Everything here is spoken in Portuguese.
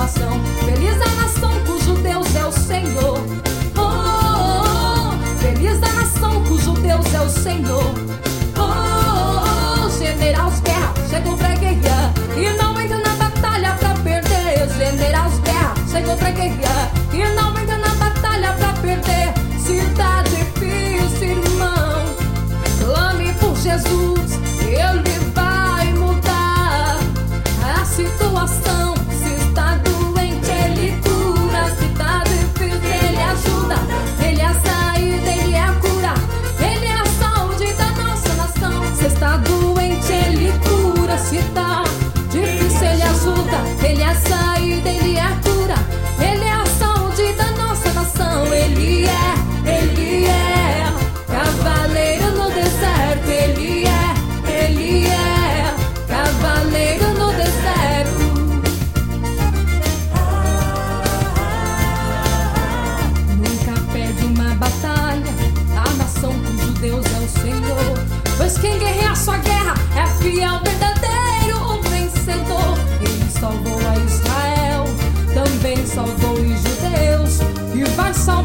salvação. Feliz a nação cujo Deus é o Senhor. Oh, oh, oh. Feliz a nação cujo Deus é o Senhor. Oh, oh, oh. Generais guerra chegou pra guerrear e não entra na batalha pra perder. Generais guerra chegou pra guerrear e não entra na batalha pra perder. Se tá difícil, irmão, clame por Jesus, Ele vai mudar a situação. Se está doente, Ele cura. Se tá difícil, Ele ajuda. Ele é a saída, Ele é a cura. Ele é a saúde da nossa nação. Se está doente, Ele cura. Se tá difícil, Ele ajuda. Ele é a saída, Ele é a cura. Ele é a saúde da nossa nação. Ele é cavaleiro no deserto. Ele é cavaleiro no deserto. Nunca perde uma batalha a nação cujo Deus é o Senhor. Pois quem guerreia a sua guerra é fiel, verdadeiro, o vencedor. Ele salvou a Israel, também salvou os judeus e vai salvar